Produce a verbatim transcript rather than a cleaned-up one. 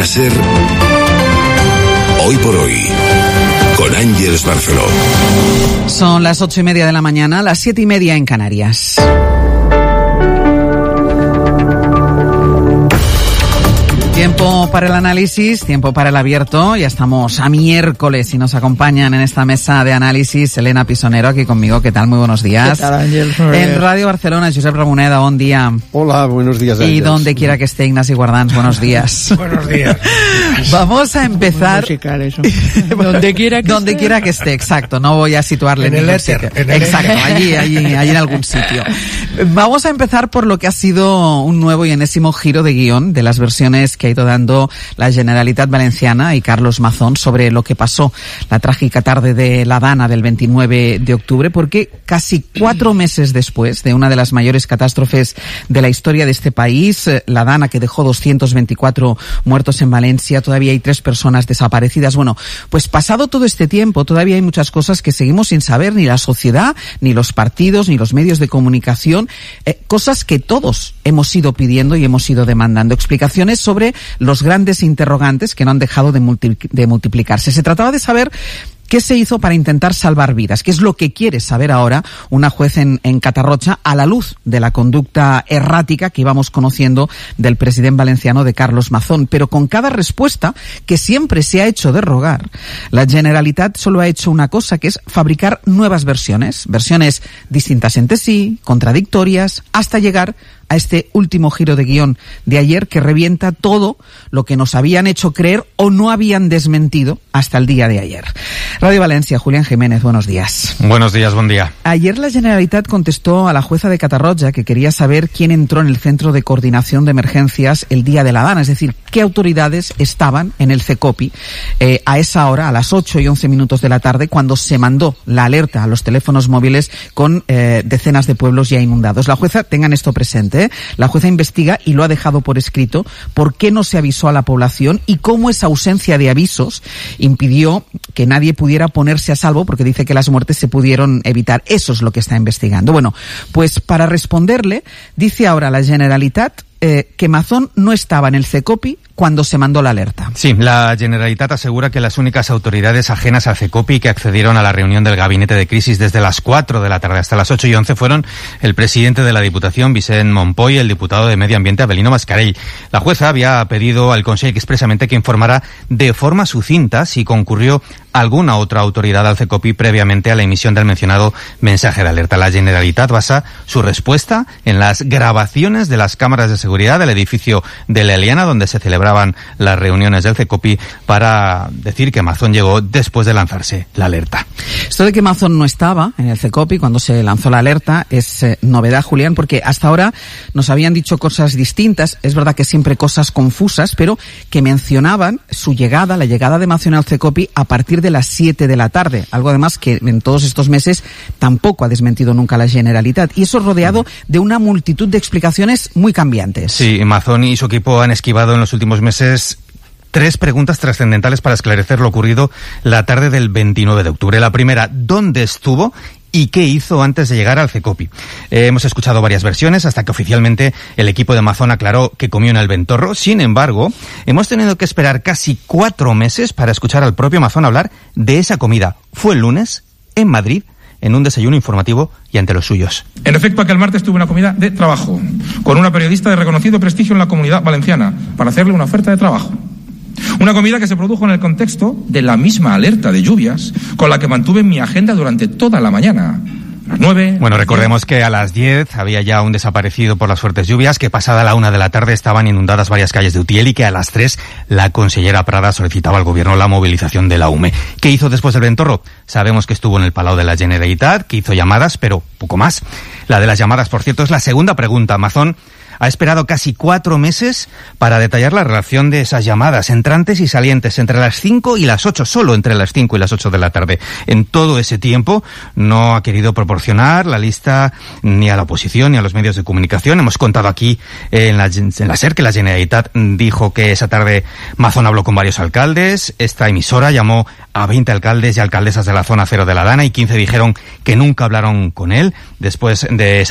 ser Hoy por Hoy, con Ángeles Barceló. Son las ocho y media de la mañana, las siete y media en Canarias. Tiempo para el análisis, tiempo para el abierto. Ya estamos a miércoles y nos acompañan en esta mesa de análisis Elena Pisonero aquí conmigo. ¿Qué tal? Muy buenos días. ¿Qué tal, Ángel? En Radio Barcelona, Josep Ramoneda, buen día. Hola, buenos días, Ángel. Y donde quiera que esté Ignasi Guardans, buenos días. Buenos días. Vamos a empezar. Musical, eso. donde quiera que donde esté. quiera que esté, exacto. No voy a situarle en en el ningún éter, sitio. en el Exacto, éter. allí, allí, allí en algún sitio. Vamos a empezar por lo que ha sido un nuevo y enésimo giro de guión de las versiones que ha ido dando la Generalitat Valenciana y Carlos Mazón sobre lo que pasó la trágica tarde de La Dana del veintinueve de octubre, porque casi cuatro meses después de una de las mayores catástrofes de la historia de este país, La Dana, que dejó doscientos veinticuatro muertos en Valencia, todavía hay tres personas desaparecidas. Bueno, pues pasado todo este tiempo, todavía hay muchas cosas que seguimos sin saber, ni la sociedad, ni los partidos, ni los medios de comunicación, eh, cosas que todos hemos ido pidiendo y hemos ido demandando, explicaciones sobre los grandes interrogantes que no han dejado de, multi- de multiplicarse. Se trataba de saber ¿qué se hizo para intentar salvar vidas? ¿Qué es lo que quiere saber ahora una juez en, en Catarrocha a la luz de la conducta errática que íbamos conociendo del presidente valenciano de Carlos Mazón? Pero con cada respuesta, que siempre se ha hecho de rogar, la Generalitat solo ha hecho una cosa, que es fabricar nuevas versiones, versiones distintas entre sí, contradictorias, hasta llegar a este último giro de guión de ayer que revienta todo lo que nos habían hecho creer o no habían desmentido hasta el día de ayer. Radio Valencia, Julián Jiménez, buenos días. Buenos días, buen día. Ayer la Generalitat contestó a la jueza de Catarroja que quería saber quién entró en el Centro de Coordinación de Emergencias el día de la Dana, es decir, qué autoridades estaban en el CECOPI eh, a esa hora, a las ocho y once minutos de la tarde, cuando se mandó la alerta a los teléfonos móviles con eh, decenas de pueblos ya inundados. La jueza, tengan esto presente, ¿eh? La jueza investiga y lo ha dejado por escrito por qué no se avisó a la población y cómo esa ausencia de avisos impidió que nadie pudiera ponerse a salvo, porque dice que las muertes se pudieron evitar. Eso es lo que está investigando. Bueno, pues para responderle, dice ahora la Generalitat eh, que Mazón no estaba en el CECOPI cuando se mandó la alerta. Sí, la Generalitat asegura que las únicas autoridades ajenas al CECOPI que accedieron a la reunión del gabinete de crisis desde las cuatro de la tarde hasta las ocho y once fueron el presidente de la Diputación, Vicent Monpoy, y el diputado de Medio Ambiente, Avelino Mascarell. La jueza había pedido al Consell expresamente que informara de forma sucinta si concurrió alguna otra autoridad al CECOPI previamente a la emisión del mencionado mensaje de alerta. La Generalitat basa su respuesta en las grabaciones de las cámaras de seguridad del edificio de la Eliana, donde se celebraban las reuniones del CECOPI, para decir que Mazón llegó después de lanzarse la alerta. Esto de que Mazón no estaba en el CECOPI cuando se lanzó la alerta es eh, novedad, Julián, porque hasta ahora nos habían dicho cosas distintas, es verdad que siempre cosas confusas, pero que mencionaban su llegada, la llegada de Mazón al CECOPI a partir de las siete de la tarde, algo además que en todos estos meses tampoco ha desmentido nunca la Generalitat, y eso rodeado de una multitud de explicaciones muy cambiantes. Sí, Mazón y su equipo han esquivado en los últimos meses tres preguntas trascendentales para esclarecer lo ocurrido la tarde del veintinueve de octubre. La primera, ¿dónde estuvo y qué hizo antes de llegar al CECOPI? Eh, hemos escuchado varias versiones hasta que oficialmente el equipo de Mazón aclaró que comió en el Ventorro. Sin embargo, hemos tenido que esperar casi cuatro meses para escuchar al propio Mazón hablar de esa comida. Fue el lunes, en Madrid, en un desayuno informativo y ante los suyos. En efecto, aquel martes tuve una comida de trabajo con una periodista de reconocido prestigio en la Comunidad Valenciana para hacerle una oferta de trabajo. Una comida que se produjo en el contexto de la misma alerta de lluvias con la que mantuve mi agenda durante toda la mañana. A las nueve... Bueno, recordemos que a las diez había ya un desaparecido por las fuertes lluvias, que pasada la una de la tarde estaban inundadas varias calles de Utiel y que a las tres la consellera Prada solicitaba al gobierno la movilización de la U M E. ¿Qué hizo después del Ventorro? Sabemos que estuvo en el Palau de la Generalitat, que hizo llamadas, pero poco más. La de las llamadas, por cierto, es la segunda pregunta. Mazón ha esperado casi cuatro meses para detallar la relación de esas llamadas entrantes y salientes entre las cinco y las ocho, solo entre las cinco y las ocho de la tarde. En todo ese tiempo no ha querido proporcionar la lista ni a la oposición ni a los medios de comunicación. Hemos contado aquí en la, en la SER que la Generalitat dijo que esa tarde Mazón habló con varios alcaldes. Esta emisora llamó a veinte alcaldes y alcaldesas de la zona cero de la Dana y quince dijeron que nunca hablaron con él después de esa